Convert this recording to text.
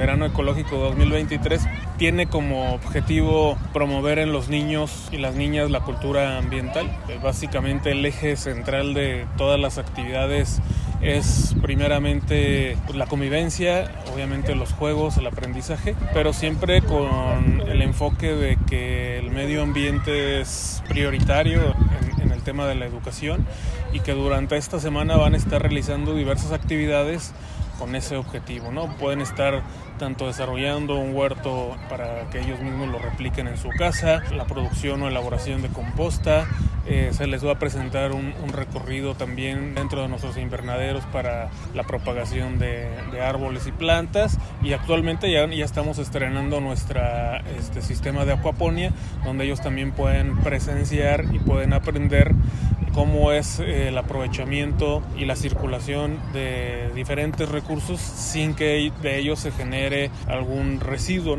Verano Ecológico 2023 tiene como objetivo promover en los niños y las niñas la cultura ambiental. Básicamente el eje central de todas las actividades es primeramente la convivencia, obviamente los juegos, el aprendizaje, pero siempre con el enfoque de que el medio ambiente es prioritario en el tema de la educación y que durante esta semana van a estar realizando diversas actividades con ese objetivo, ¿no? Pueden estar tanto desarrollando un huerto para que ellos mismos lo repliquen en su casa, la producción o elaboración de composta, se les va a presentar un recorrido también dentro de nuestros invernaderos para la propagación de árboles y plantas, y actualmente ya estamos estrenando nuestra sistema de acuaponía, donde ellos también pueden presenciar y pueden aprender cómo es el aprovechamiento y la circulación de diferentes recursos sin que de ellos se genere algún residuo,